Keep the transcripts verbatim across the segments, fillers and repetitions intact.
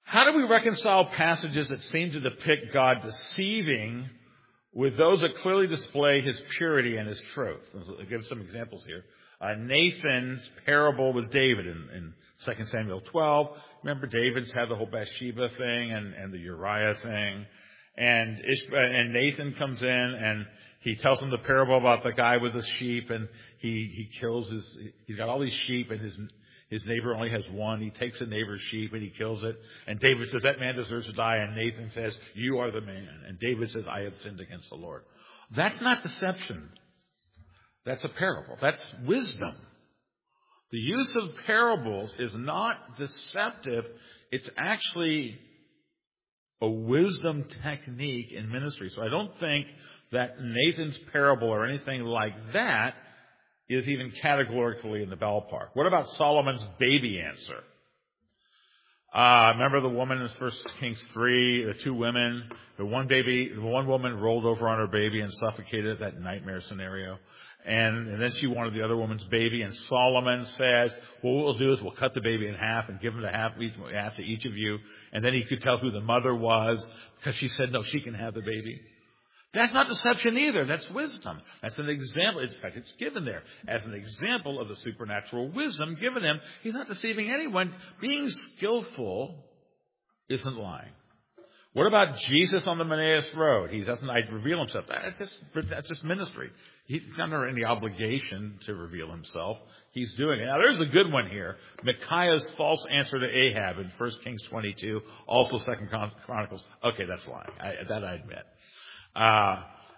How do we reconcile passages that seem to depict God deceiving with those that clearly display his purity and his truth? I'll give some examples here. Uh, Nathan's parable with David in, in Second Samuel twelve. Remember, David's had the whole Bathsheba thing and, and the Uriah thing. And, Ish- and Nathan comes in and he tells him the parable about the guy with the sheep, and he, he kills his, he's got all these sheep, and his, his neighbor only has one. He takes the neighbor's sheep and he kills it. And David says, that man deserves to die. And Nathan says, you are the man. And David says, I have sinned against the Lord. That's not deception. That's a parable. That's wisdom. The use of parables is not deceptive. It's actually a wisdom technique in ministry. So I don't think that Nathan's parable or anything like that is even categorically in the ballpark. What about Solomon's baby answer? Uh, remember the woman in First Kings three, the two women, the one baby, the one woman rolled over on her baby and suffocated, that nightmare scenario. And, and then she wanted the other woman's baby, and Solomon says, well, what we'll do is we'll cut the baby in half and give them to half, each, half to each of you. And then he could tell who the mother was, because she said, no, she can have the baby. That's not deception either. That's wisdom. That's an example. In fact, it's given there as an example of the supernatural wisdom given him. He's not deceiving anyone. Being skillful isn't lying. What about Jesus on the Emmaus Road? He doesn't reveal himself. That's just, that's just ministry. He's not under any obligation to reveal himself. He's doing it. Now, there's a good one here. Micaiah's false answer to Ahab in First Kings twenty-two, also Second Chronicles. Okay, that's lying. I, that I admit. Uh,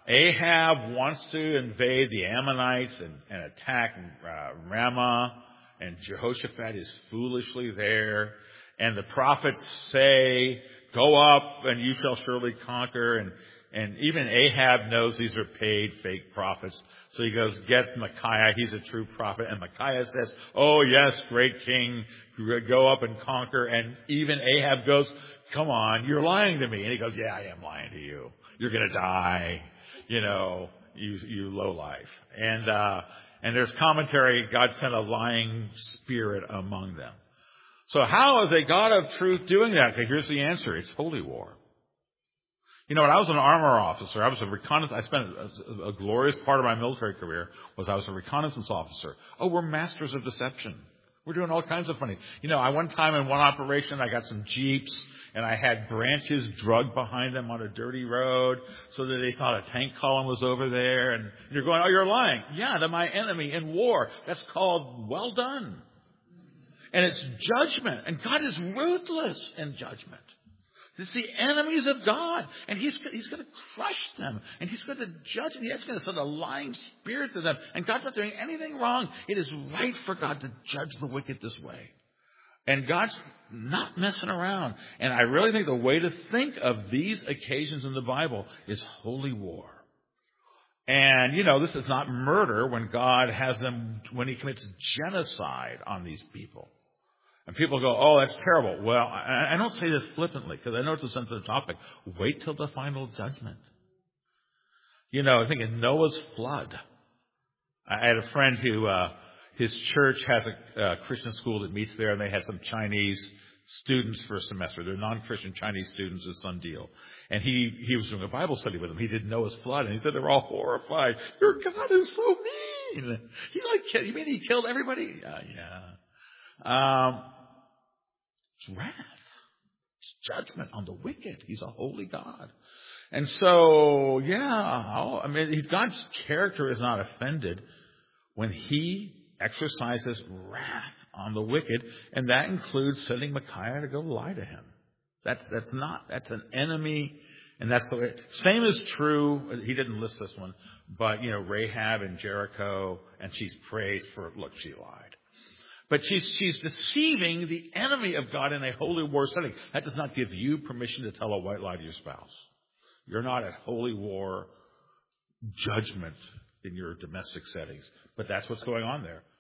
Ahab wants to invade the Ammonites and, and attack uh, Ramah, and Jehoshaphat is foolishly there. And the prophets say, go up and you shall surely conquer. And, and even Ahab knows these are paid fake prophets. So he goes, get Micaiah. He's a true prophet. And Micaiah says, oh yes, great king, go up and conquer. And even Ahab goes, come on, you're lying to me. And he goes, yeah, I am lying to you. You're going to die, you know, you, you lowlife. And, uh, and there's commentary, God sent a lying spirit among them. So how is a God of truth doing that? Okay, here's the answer. It's holy war. You know, when I was an armor officer, I was a reconnaissance, I spent a, a glorious part of my military career was I was a reconnaissance officer. Oh, we're masters of deception. We're doing all kinds of funny. You know, I one time in one operation, I got some Jeeps and I had branches drugged behind them on a dirty road so that they thought a tank column was over there. And you're going, oh, you're lying. Yeah, they're my enemy in war. That's called well done. And it's judgment. And God is ruthless in judgment. It's the enemies of God. And He's, he's going to crush them. And He's going to judge them. He's going to send a lying spirit to them. And God's not doing anything wrong. It is right for God to judge the wicked this way. And God's not messing around. And I really think the way to think of these occasions in the Bible is holy war. And, you know, this is not murder when God has them, when He commits genocide on these people. And people go, oh, that's terrible. Well, I, I don't say this flippantly because I know it's a sensitive topic. Wait till the final judgment. You know, I think in Noah's flood, I had a friend who, uh, his church has a uh, Christian school that meets there, and they had some Chinese students for a semester. They're non-Christian Chinese students at some deal. And he, he was doing a Bible study with them. He didn't know Noah's flood, and he said they were all horrified. Your God is so mean. He like, you mean he killed everybody? Uh, yeah. Um, It's wrath. It's judgment on the wicked. He's a holy God. And so, yeah, I mean, God's character is not offended when He exercises wrath on the wicked, and that includes sending Micaiah to go lie to him. That's that's not, that's an enemy, and that's the way. Same is true, he didn't list this one, but, you know, Rahab in Jericho, and she's praised for, look, she lied. But she's, she's deceiving the enemy of God in a holy war setting. That does not give you permission to tell a white lie to your spouse. You're not at holy war judgment in your domestic settings. But that's what's going on there.